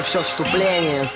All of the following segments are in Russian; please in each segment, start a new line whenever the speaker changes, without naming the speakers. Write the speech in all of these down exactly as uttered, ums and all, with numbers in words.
все вступление.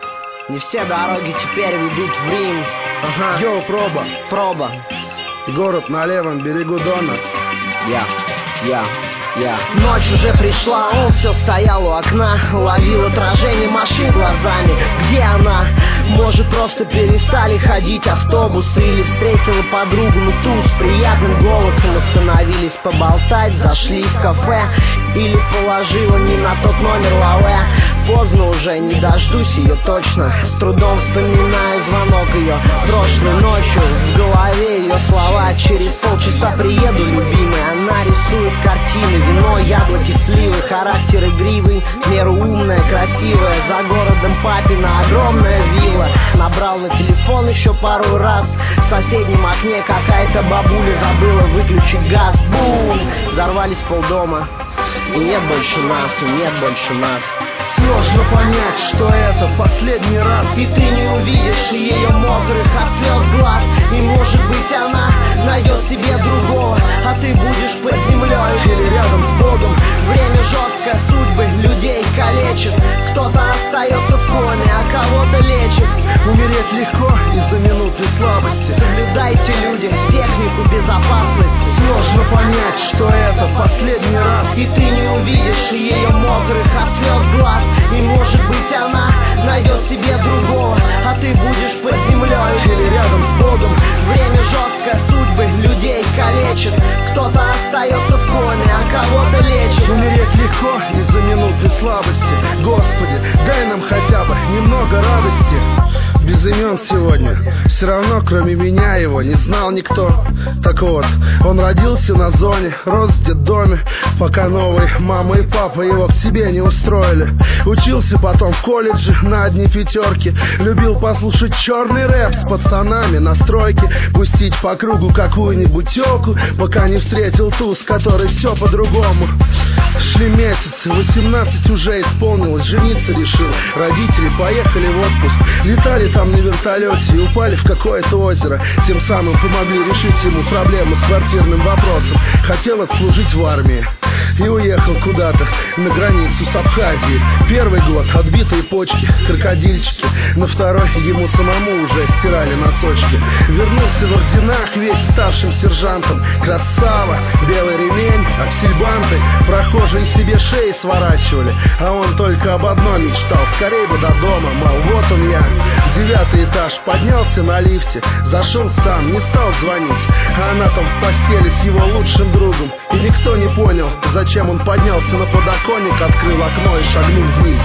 Не все дороги теперь ведут в Рим.
Ага. Йоу, проба.
Проба.
Город на левом берегу Дона.
Я, я, я. Ночь уже пришла, он все стоял у окна, ловил отражение машин глазами. Где она? Может, просто перестали ходить автобусы, или встретила подругу, ну ту с приятным голосом. Остановились поболтать, зашли в кафе, или положила не на тот номер лаве. Поздно уже, не дождусь ее точно. С трудом вспоминаю звонок ее прошлой ночью. В голове ее слова: через полчаса приеду, любимый. Она рисует картины, вино, яблоки, сливы. Характер игривый, в меру умная, красивая. За городом папина огромная вилла. Набрал на телефон еще пару раз. В соседнем окне какая-то бабуля забыла выключить газ. Бум! Взорвались полдома. И нет больше нас, и нет больше нас.
Сложно понять, что это последний раз,
и ты не увидишь ее мокрых от слез глаз. И может быть она найдет себе другого, а ты будешь под землей
или рядом с Богом.
Время жесткое, судьбы людей калечит. Кто-то остается в коме, а кого-то лечит.
Умереть легко из-за минуты слабости.
Соблюдайте, люди, технику безопасности.
Сложно понять, что это последний раз,
и ты не увидишь ее мокрых от слез глаз. И может быть она найдет себе другого, а ты будешь под землей
или рядом с Богом.
Время жесткое, судьбы людей калечит. Кто-то остается в коме, а кого-то лечит.
Умереть легко из-за минуты слабости. Господи, дай нам хотя бы немного радости. Без имен сегодня, все равно кроме меня его не знал никто. Так вот, он родился на зоне, рос в детдоме, пока новые мама и папа его к себе не устроили. Учился потом в колледже на одни пятерки. Любил послушать черный рэп с пацанами на стройке, пустить по кругу какую-нибудь тёлку, пока не встретил ту, с которой все по-другому. Шли месяцы, восемнадцать уже исполнилось, жениться решил. Родители поехали в отпуск, летали там на вертолете и упали в какое-то озеро. Тем самым помогли решить ему проблему с квартирным вопросом. Хотел отслужить в армии и уехал куда-то на границу с Абхазией. Первый год отбитые почки, крокодильчики. На второй ему самому уже стирали носочки. Вернулся в орденах весь старшим сержантом. Красава, белый ремень, аксельбанты. Прохожие себе шеи сворачивали, а он только об одном мечтал: скорей бы до дома, мол, вот он я. Девятый этаж, поднялся на лифте, зашел сам, не стал звонить. А она там в постели с его лучшим другом. И никто не понял, зачем он поднялся на подоконник, открыл окно и шагнул вниз.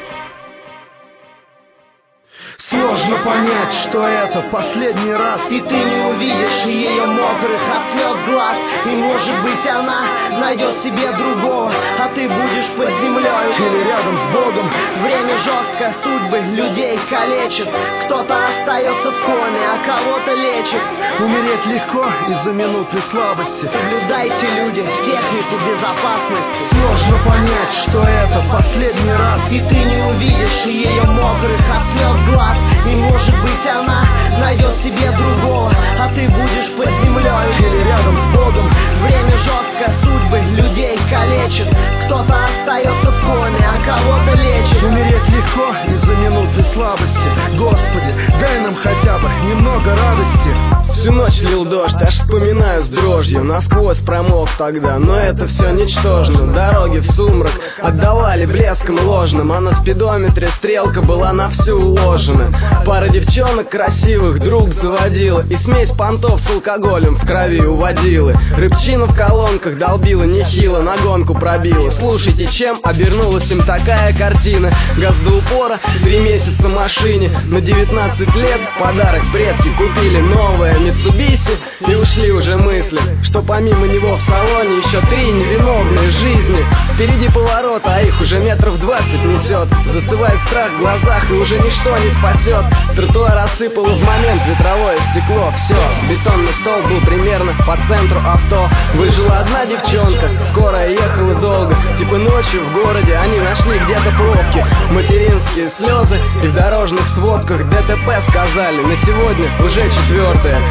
Сложно понять, что это последний раз,
и ты не увидишь ее мокрых от слез глаз. И может быть она найдет себе другого, а ты будешь под землей
или рядом с Богом.
Время жесткое, судьбы людей калечит. Кто-то остается в коме, а кого-то лечит.
Умереть легко из-за минуты слабости.
Соблюдайте, люди, технику безопасности.
Сложно понять, что это последний раз,
и ты не увидишь ее мокрых от слез глаз. И может быть она найдет себе другого, а ты будешь под землей
или рядом с Богом.
Время жесткое, судьбы людей калечит. Кто-то остается в коме, а кого-то лечит.
Умереть легко из-за минуты слабости. Господи, дай нам хотя бы немного радости.
Всю ночь лил дождь, аж вспоминаю с дрожью. Насквозь промок тогда, но это все ничтожно. Дороги в сумрак отдавали блеском ложным, а на спидометре стрелка была на всю уложена. Пара девчонок красивых друг заводила, и смесь понтов с алкоголем в крови уводила. Рыбчина в колонках долбила нехило, на гонку пробила. Слушайте, чем обернулась им такая картина. Газ до упора, три месяца машине. На девятнадцать лет подарок предки купили новое Митсубиси. И ушли уже мысли, что помимо него в салоне еще три невиновные жизни. Впереди поворот, а их уже метров двадцать несет. Застывает страх в глазах, и уже ничто не спасет. Тротуар осыпало в момент ветровое стекло. Все, бетонный стол был примерно по центру авто. Выжила одна девчонка, скорая ехала долго. Типа ночью в городе они нашли где-то пробки. Материнские слезы, и в дорожных сводках ДТП сказали. На сегодня уже четвертое.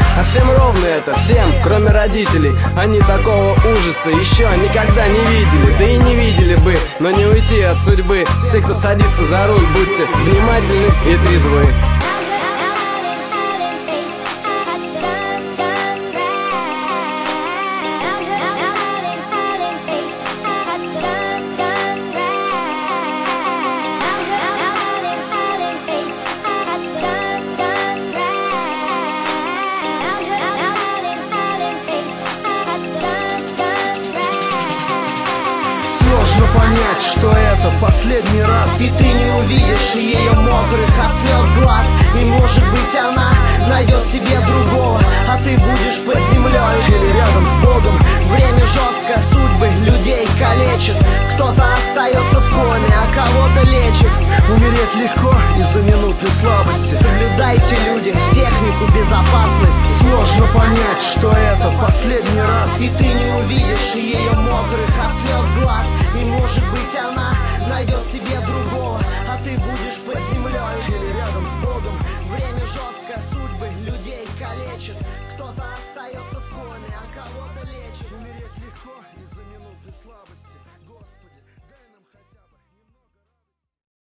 А всем ровно это, всем, кроме родителей. Они такого ужаса еще никогда не видели. Да и не видели бы, но не уйти от судьбы. Все, кто садится за руль, будьте внимательны и трезвы.
Сложно понять, что это последний раз,
и ты не увидишь ее мокрых от слез глаз. И может быть она найдет себе другого, а ты будешь под землей
или рядом с Богом.
Время жестко, судьбы людей калечит. Кто-то остается в коме, а кого-то лечит.
Умереть легко из-за минуты слабости.
Соблюдайте, люди, технику безопасности.
Сложно понять, что это последний раз,
и ты не увидишь ее мокрых от слез глаз. И может быть она